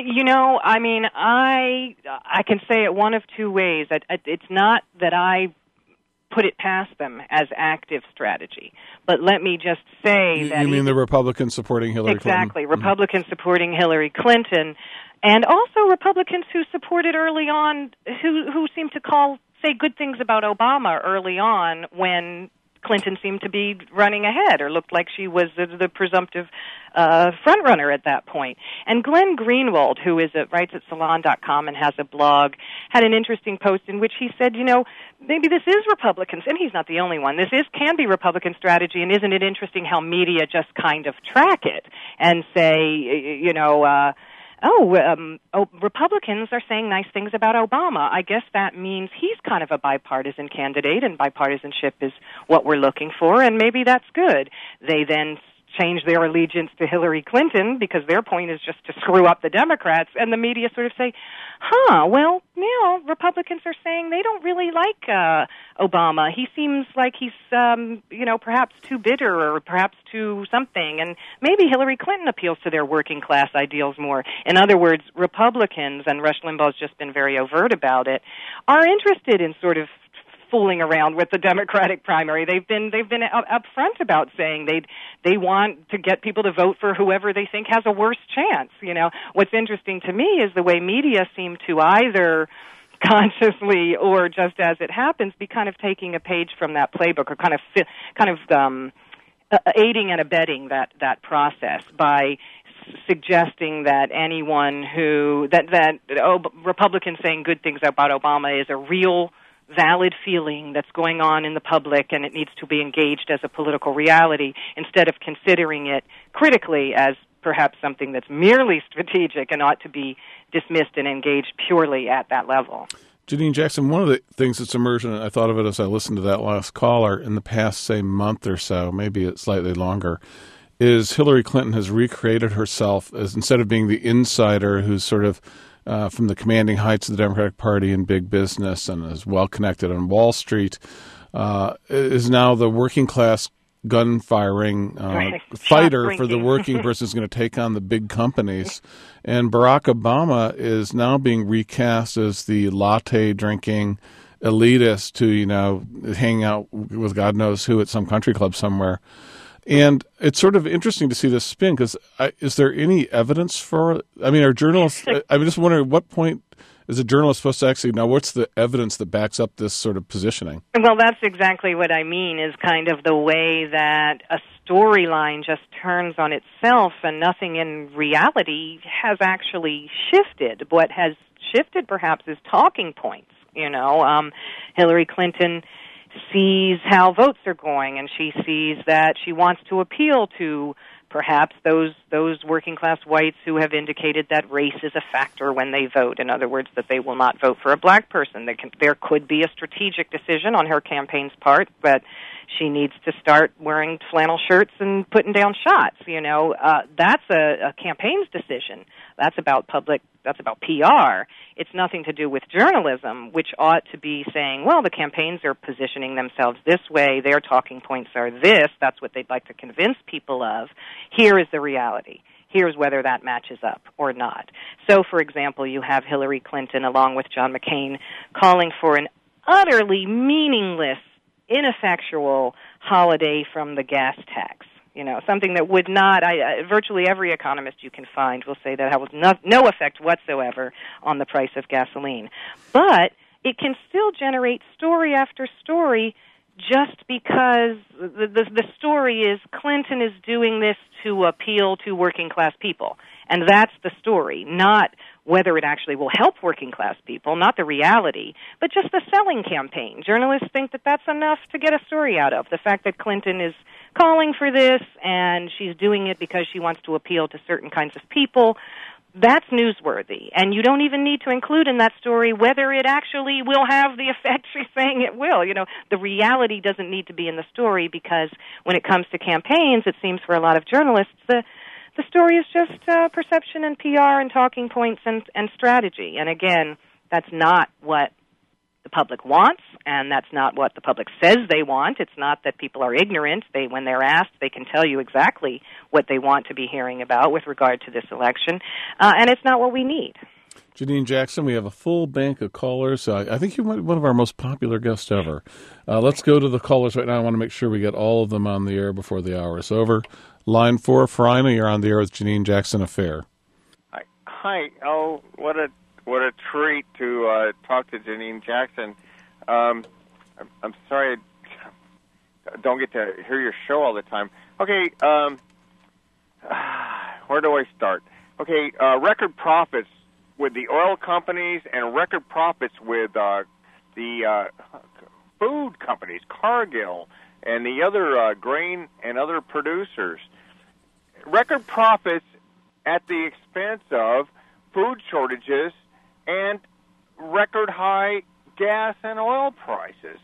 I can say it one of two ways. It's not that I put it past them as active strategy, but let me just say that... You mean the Republicans supporting Hillary Clinton? Exactly. Republicans supporting Hillary Clinton, and also Republicans who supported early on, who seem to say good things about Obama early on when Clinton seemed to be running ahead, or looked like she was the presumptive front runner at that point. And Glenn Greenwald, who writes at Salon.com and has a blog, had an interesting post in which he said, maybe this is Republicans, and he's not the only one. This can be Republican strategy, and isn't it interesting how media just kind of track it and say, Republicans are saying nice things about Obama. I guess that means he's kind of a bipartisan candidate, and bipartisanship is what we're looking for, and maybe that's good. They then change their allegiance to Hillary Clinton because their point is just to screw up the Democrats, and the media sort of say, Republicans are saying they don't really like Obama. He seems like he's, perhaps too bitter or perhaps too something, and maybe Hillary Clinton appeals to their working class ideals more. In other words, Republicans, and Rush Limbaugh's just been very overt about it, are interested in sort of fooling around with the Democratic primary. They've been upfront about saying they want to get people to vote for whoever they think has a worse chance. What's interesting to me is the way media seem to either consciously or just as it happens be kind of taking a page from that playbook, or kind of aiding and abetting that process by suggesting that anyone Republicans saying good things about Obama is a real valid feeling that's going on in the public, and it needs to be engaged as a political reality instead of considering it critically as perhaps something that's merely strategic and ought to be dismissed and engaged purely at that level. Janine Jackson, one of the things that's emerged, and I thought of it as I listened to that last caller, in the past, say, month or so, maybe it's slightly longer, is Hillary Clinton has recreated herself as, instead of being the insider who's sort of from the commanding heights of the Democratic Party in big business and is well-connected on Wall Street, is now the working-class gun-firing fighter for the working person who's going to take on the big companies. And Barack Obama is now being recast as the latte-drinking elitist who, hang out with God knows who at some country club somewhere. And it's sort of interesting to see this spin, because is there any evidence for – are journalists – I'm just wondering, at what point is a journalist supposed to actually – now, what's the evidence that backs up this sort of positioning? Well, that's exactly what I mean, is kind of the way that a storyline just turns on itself and nothing in reality has actually shifted. What has shifted, perhaps, is talking points. Hillary Clinton – sees how votes are going, and she sees that she wants to appeal to perhaps those working class whites who have indicated that race is a factor when they vote. In other words, that they will not vote for a black person. There could be a strategic decision on her campaign's part, but she needs to start wearing flannel shirts and putting down shots. That's a campaign's decision. That's about PR. It's nothing to do with journalism, which ought to be saying, well, the campaigns are positioning themselves this way, their talking points are this, that's what they'd like to convince people of. Here is the reality. Here's whether that matches up or not. So, for example, you have Hillary Clinton, along with John McCain, calling for an utterly meaningless, ineffectual holiday from the gas tax. Something that would not, virtually every economist you can find will say that has no effect whatsoever on the price of gasoline. But it can still generate story after story just because the story is Clinton is doing this to appeal to working class people. And that's the story, not whether it actually will help working class people, not the reality, but just the selling campaign. Journalists think that that's enough to get a story out of. The fact that Clinton is calling for this and she's doing it because she wants to appeal to certain kinds of people, that's newsworthy. And you don't even need to include in that story whether it actually will have the effect she's saying it will. The reality doesn't need to be in the story, because when it comes to campaigns, it seems for a lot of journalists, the story is just perception and PR and talking points and strategy. And again, that's not what the public wants, and that's not what the public says they want. It's not that people are ignorant. When they're asked, they can tell you exactly what they want to be hearing about with regard to this election, and it's not what we need. Janine Jackson, we have a full bank of callers. I think you're one of our most popular guests ever. Let's go to the callers right now. I want to make sure we get all of them on the air before the hour is over. Line 4, Farina, you're on the air with Janine Jackson Affair. Hi. Oh, what a treat to talk to Janine Jackson. I'm sorry I don't get to hear your show all the time. Okay, where do I start? Okay, record profits with the oil companies and record profits with the food companies, Cargill, and the other grain and other producers. Record profits at the expense of food shortages and record high gas and oil prices.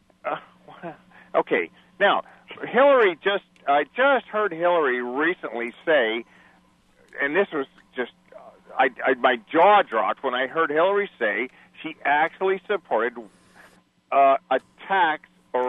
Okay, now, I just heard Hillary recently say, and this was just, my jaw dropped when I heard Hillary say she actually supported a tax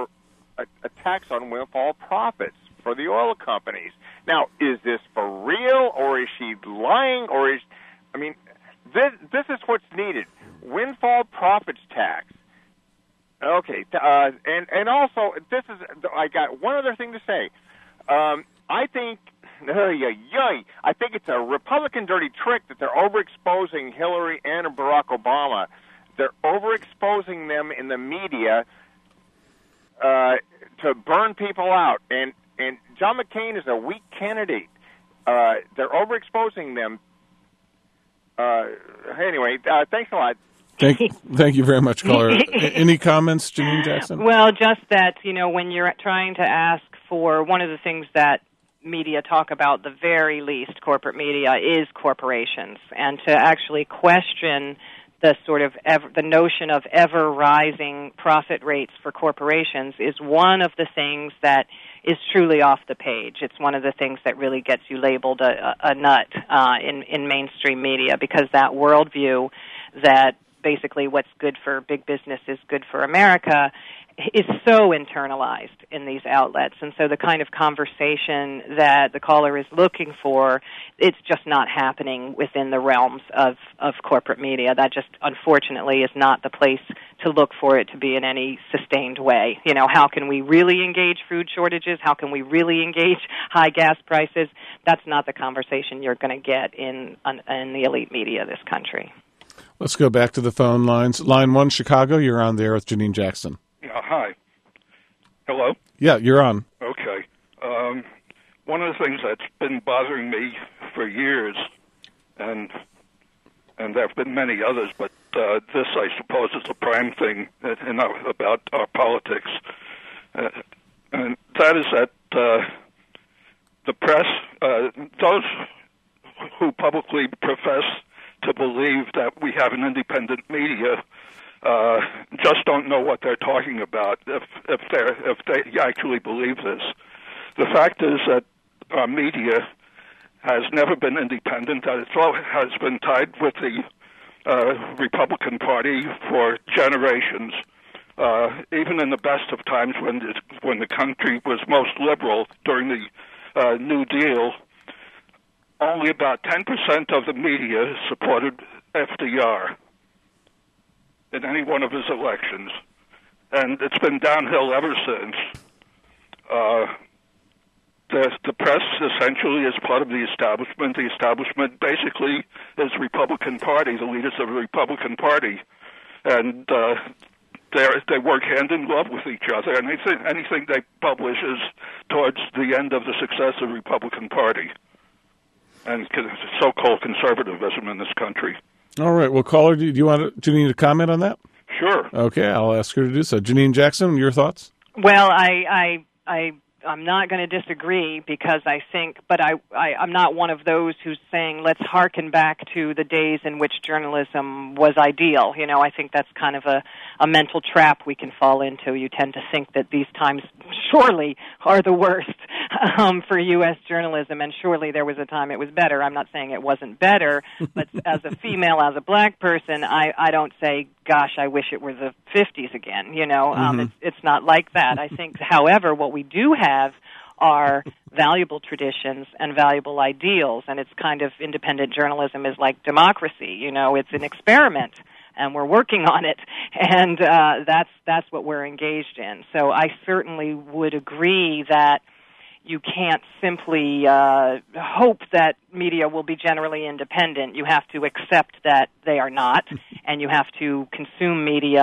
on windfall profits for the oil companies. Now, is this for real, or is she lying, or is, I mean, this is what's needed. Windfall profits tax. Okay, and also, I got one other thing to say. I think it's a Republican dirty trick that they're overexposing Hillary and Barack Obama. They're overexposing them in the media to burn people out. And John McCain is a weak candidate. They're overexposing them. Anyway, thanks a lot. Thank you very much, caller. Any comments, Janine Jackson? Well, just that, when you're trying to ask for one of the things that media talk about, the very least, corporate media, is corporations. And to actually question the sort of the notion of ever-rising profit rates for corporations is one of the things that is truly off the page. It's one of the things that really gets you labeled a nut in mainstream media, because that worldview that basically what's good for big business is good for America is so internalized in these outlets. And so the kind of conversation that the caller is looking for, it's just not happening within the realms of corporate media. That just, unfortunately, is not the place to look for it to be in any sustained way. How can we really engage food shortages? How can we really engage high gas prices? That's not the conversation you're going to get in the elite media of this country. Let's go back to the phone lines. Line 1, Chicago, you're on there with Janine Jackson. Hi. Hello? Yeah, you're on. Okay. One of the things that's been bothering me for years, and there have been many others, but this, I suppose, is a prime thing about our politics, and that is that the press, those who publicly profess to believe that we have an independent media just don't know what they're talking about if they actually believe this. The fact is that our media has never been independent, that it has been tied with the Republican Party for generations. Even in the best of times when the country was most liberal during the New Deal, only about 10% of the media supported FDR in any one of his elections, and it's been downhill ever since. The press essentially is part of the establishment. The establishment basically is Republican Party, the leaders of the Republican Party, and they work hand in glove with each other, and anything they publish is towards the end of the success of the Republican Party and so-called conservatism in this country. All right. Well, caller, do you need to comment on that? Sure. Okay, I'll ask her to do so. Janine Jackson, your thoughts? Well, I'm not going to disagree because I think, but I'm not one of those who's saying let's hearken back to the days in which journalism was ideal. I think that's kind of a mental trap we can fall into. You tend to think that these times surely are the worst for U.S. journalism, and surely there was a time it was better. I'm not saying it wasn't better, but as a female, as a black person, I don't say, gosh, I wish it were the 50s again. It's not like that. I think, however, what we do have are valuable traditions and valuable ideals, and it's kind of independent journalism is like democracy. It's an experiment, and we're working on it, and that's what we're engaged in. So I certainly would agree that you can't simply hope that media will be generally independent. You have to accept that they are not, and you have to consume media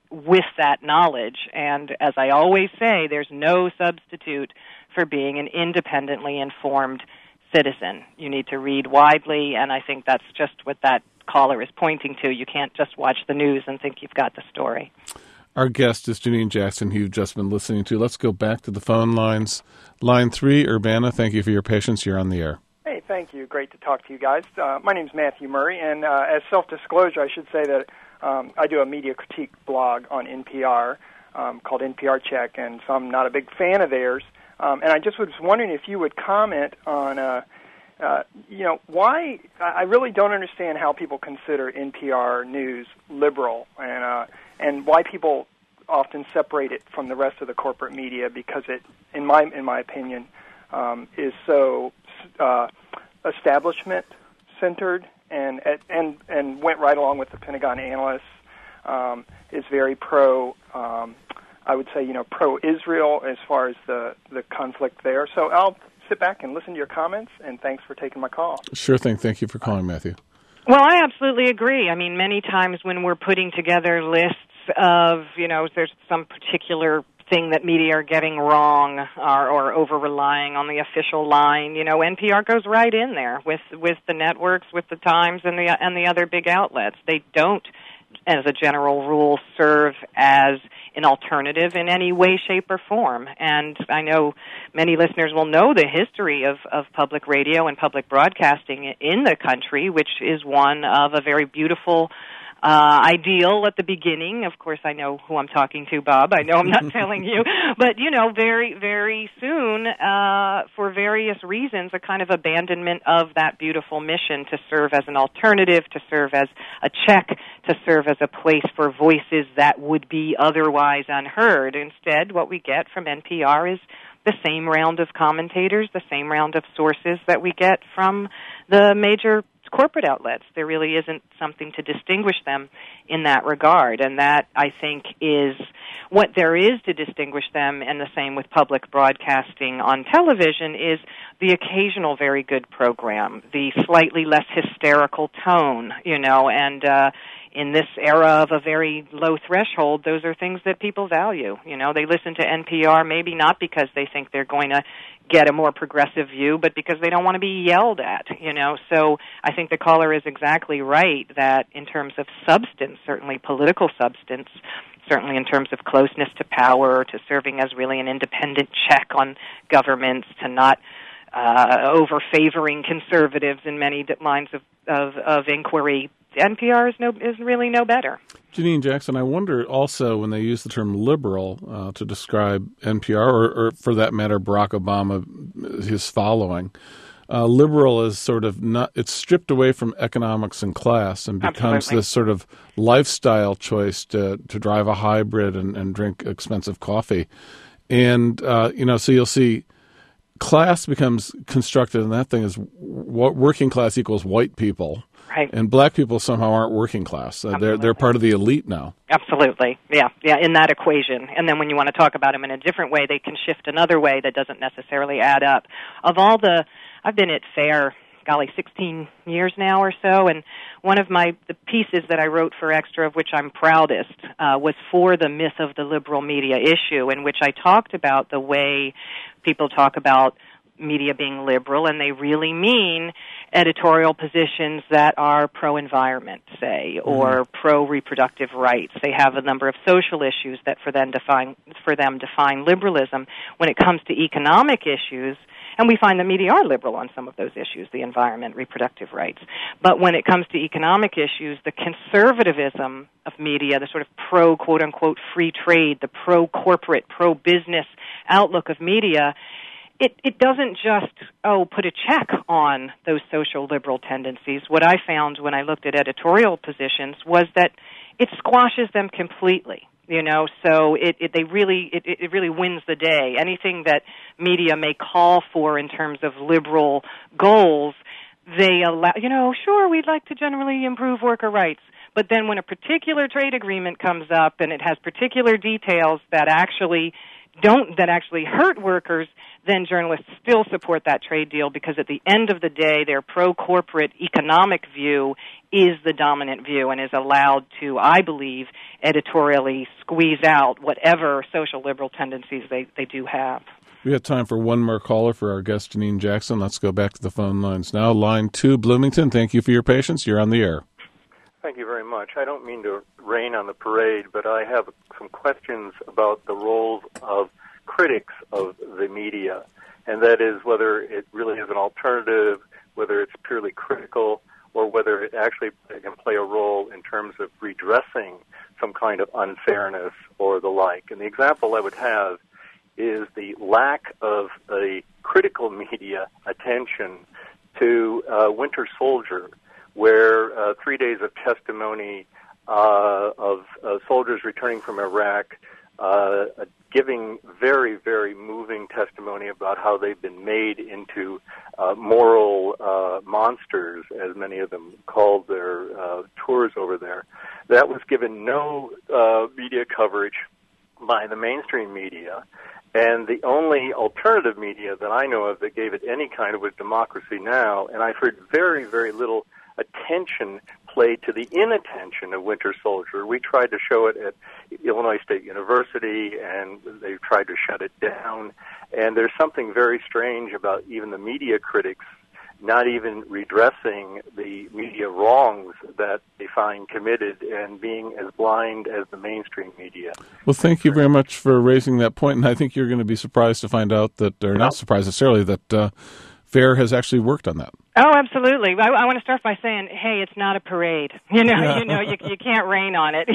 with that knowledge. And as I always say, there's no substitute for being an independently informed citizen. You need to read widely, and I think that's just what that caller is pointing to. You can't just watch the news and think you've got the story. Our guest is Janine Jackson, who you've just been listening to. Let's go back to the phone lines. Line 3, Urbana, thank you for your patience. You're on the air. Hey, thank you. Great to talk to you guys. My name's Matthew Murray, and as self-disclosure, I should say that I do a media critique blog on NPR called NPR Check, and so I'm not a big fan of theirs. And I just was wondering if you would comment on, why I really don't understand how people consider NPR News liberal, and why people often separate it from the rest of the corporate media, because it, in my opinion, is so establishment centered and went right along with the Pentagon analysts. Is very pro. I would say, pro-Israel as far as the conflict there. So I'll sit back and listen to your comments, and thanks for taking my call. Sure thing. Thank you for calling, Matthew. Well, I absolutely agree. I mean, many times when we're putting together lists of, there's some particular thing that media are getting wrong or over-relying on the official line, NPR goes right in there with the networks, with the Times and the other big outlets. They don't, as a general rule, serve as an alternative in any way, shape, or form. And I know many listeners will know the history of public radio and public broadcasting in the country, which is one of a very beautiful ideal at the beginning. Of course, I know who I'm talking to, Bob. I know I'm not telling you. But, very, very soon, for various reasons, a kind of abandonment of that beautiful mission to serve as an alternative, to serve as a check, to serve as a place for voices that would be otherwise unheard. Instead, what we get from NPR is the same round of commentators, the same round of sources that we get from the major corporate outlets. There really isn't something to distinguish them in that regard, and that, I think, is what there is to distinguish them, and the same with public broadcasting on television, is the occasional very good program, the slightly less hysterical tone, and in this era of a very low threshold, those are things that people value. They listen to NPR maybe not because they think they're going to get a more progressive view, but because they don't want to be yelled at, So I think the caller is exactly right that in terms of substance, certainly political substance, certainly in terms of closeness to power, to serving as really an independent check on governments, to not over-favoring conservatives in many lines of inquiry, NPR is really no better. Janine Jackson, I wonder also when they use the term liberal to describe NPR, or for that matter, Barack Obama, his following, liberal is sort of not, it's stripped away from economics and class and becomes Absolutely. This sort of lifestyle choice to drive a hybrid and drink expensive coffee. And, so you'll see class becomes constructed, and that thing is working class equals white people. Right. And black people somehow aren't working class. They're part of the elite now. Absolutely. Yeah, in that equation. And then when you want to talk about them in a different way, they can shift another way that doesn't necessarily add up. I've been at FAIR, 16 years now or so, and one of the pieces that I wrote for Extra, of which I'm proudest, was for the myth of the liberal media issue, in which I talked about the way people talk about media being liberal, and they really mean editorial positions that are pro-environment, say, or pro-reproductive rights. They have a number of social issues that for them define liberalism. When it comes to economic issues, and we find the media are liberal on some of those issues, the environment, reproductive rights. But when it comes to economic issues, the conservatism of media, the sort of pro, quote-unquote, free trade, the pro-corporate, pro-business outlook of media, it doesn't just, put a check on those social liberal tendencies. What I found when I looked at editorial positions was that it squashes them completely. So it really wins the day. Anything that media may call for in terms of liberal goals, they allow, sure, we'd like to generally improve worker rights. But then when a particular trade agreement comes up and it has particular details that actually that actually hurt workers, then journalists still support that trade deal because at the end of the day, their pro-corporate economic view is the dominant view and is allowed to, I believe, editorially squeeze out whatever social liberal tendencies they do have. We have time for one more caller for our guest, Janine Jackson. Let's go back to the phone lines now. Line 2, Bloomington, thank you for your patience. You're on the air. Thank you very much. I don't mean to rain on the parade, but I have some questions about the roles of critics of the media, and that is whether it really is an alternative, whether it's purely critical, or whether it actually can play a role in terms of redressing some kind of unfairness or the like. And the example I would have is the lack of a critical media attention to Winter Soldier, where 3 days of testimony of soldiers returning from Iraq giving very, very moving testimony about how they've been made into moral monsters, as many of them called their tours over there. That was given no media coverage by the mainstream media. And the only alternative media that I know of that gave it any kind of was Democracy Now! And I've heard very, very little attention played to the inattention of Winter Soldier. We tried to show it at Illinois State University, and they tried to shut it down. And there's something very strange about even the media critics not even redressing the media wrongs that they find committed and being as blind as the mainstream media. Well, thank you very much for raising that point, and I think you're going to be surprised to find out that, or not surprised necessarily, that FAIR has actually worked on that. Oh, absolutely. I want to start by saying, hey, it's not a parade. You can't rain on it.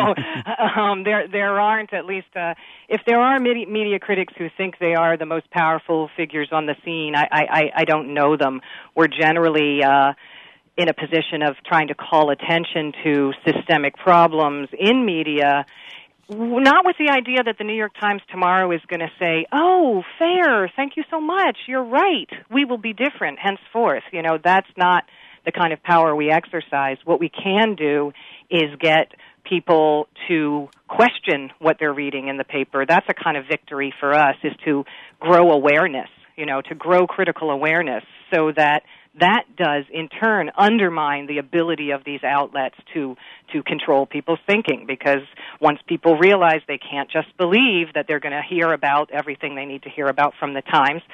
There aren't, at least, if there are media critics who think they are the most powerful figures on the scene, I don't know them. We're generally in a position of trying to call attention to systemic problems in media, not with the idea that the New York Times tomorrow is going to say, oh, FAIR, thank you so much, you're right, we will be different henceforth. That's not the kind of power we exercise. What we can do is get people to question what they're reading in the paper. That's a kind of victory for us, is to grow awareness, to grow critical awareness, so that does, in turn, undermine the ability of these outlets to control people's thinking, because once people realize they can't just believe that they're going to hear about everything they need to hear about from the Times,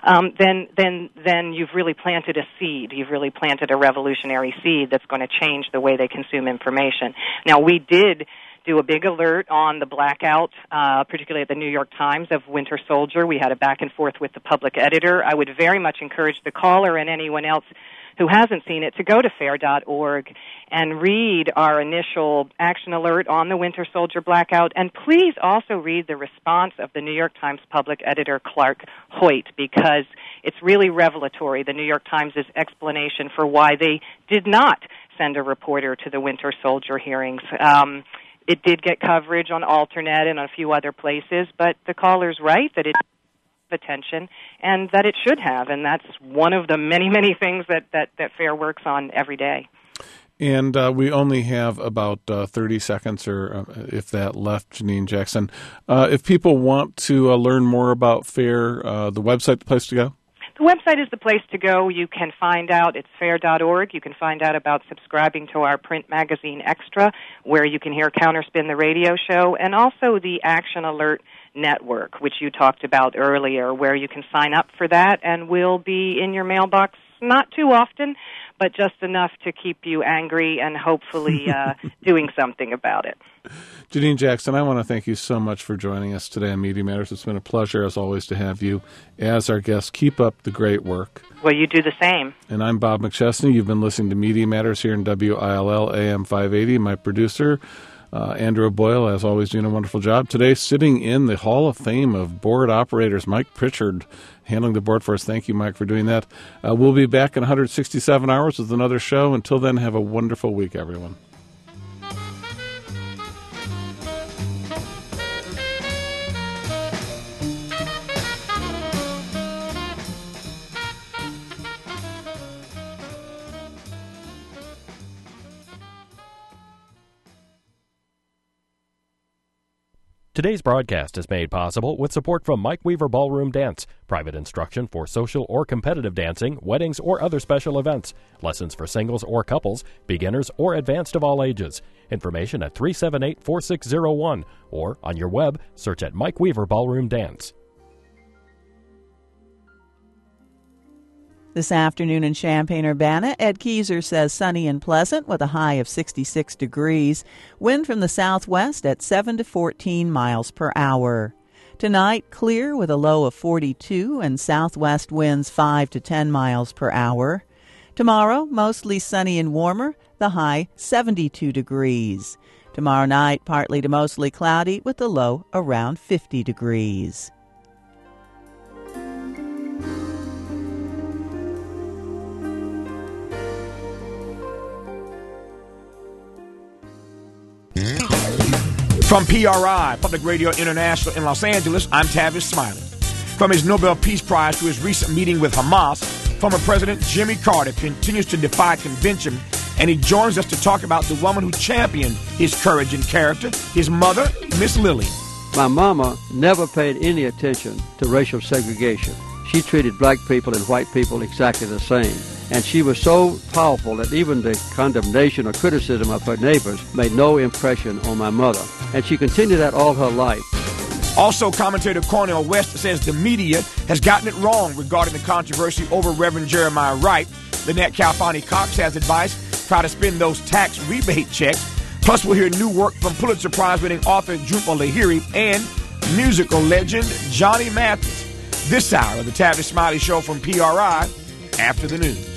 then you've really planted a seed. You've really planted a revolutionary seed that's going to change the way they consume information. Now, we did do a big alert on the blackout, particularly at the New York Times, of Winter Soldier. We had a back and forth with the public editor. I would very much encourage the caller and anyone else who hasn't seen it to go to fair.org and read our initial action alert on the Winter Soldier blackout. And please also read the response of the New York Times public editor, Clark Hoyt, because it's really revelatory, the New York Times' explanation for why they did not send a reporter to the Winter Soldier hearings. It did get coverage on Alternet and a few other places, but the caller's right that it attention and that it should have, and that's one of the many, many things that FAIR works on every day. And we only have about 30 seconds, or if that, left, Janine Jackson. If people want to learn more about FAIR, the website, the place to go? The website is the place to go. You can find out, it's fair.org. You can find out about subscribing to our print magazine Extra, where you can hear Counterspin, the radio show, and also the Action Alert Network, which you talked about earlier, where you can sign up for that and will be in your mailbox not too often, but just enough to keep you angry and hopefully doing something about it. Janine Jackson, I want to thank you so much for joining us today on Media Matters. It's been a pleasure, as always, to have you as our guest. Keep up the great work. Well, you do the same. And I'm Bob McChesney. You've been listening to Media Matters here in WILL AM 580. My producer, Andrew Boyle, as always, doing a wonderful job. Today, sitting in the Hall of Fame of board operators, Mike Pritchard, handling the board for us. Thank you, Mike, for doing that. We'll be back in 167 hours with another show. Until then, have a wonderful week, everyone. Today's broadcast is made possible with support from Mike Weaver Ballroom Dance, private instruction for social or competitive dancing, weddings, or other special events, lessons for singles or couples, beginners or advanced of all ages. Information at 378-4601 or on your web, search at Mike Weaver Ballroom Dance. This afternoon in Champaign-Urbana, Ed Keyser says sunny and pleasant with a high of 66 degrees. Wind from the southwest at 7 to 14 miles per hour. Tonight, clear with a low of 42 and southwest winds 5 to 10 miles per hour. Tomorrow, mostly sunny and warmer, the high 72 degrees. Tomorrow night, partly to mostly cloudy with the low around 50 degrees. From PRI, Public Radio International in Los Angeles, I'm Tavis Smiley. From his Nobel Peace Prize to his recent meeting with Hamas, former President Jimmy Carter continues to defy convention, and he joins us to talk about the woman who championed his courage and character, his mother, Miss Lily. My mama never paid any attention to racial segregation. She treated black people and white people exactly the same. And she was so powerful that even the condemnation or criticism of her neighbors made no impression on my mother. And she continued that all her life. Also, commentator Cornel West says the media has gotten it wrong regarding the controversy over Reverend Jeremiah Wright. Lynette Calfani-Cox has advice: try to spend those tax rebate checks. Plus, we'll hear new work from Pulitzer Prize-winning author Jhumpa Lahiri and musical legend Johnny Mathis. This hour of the Tavis Smiley Show from PRI after the news.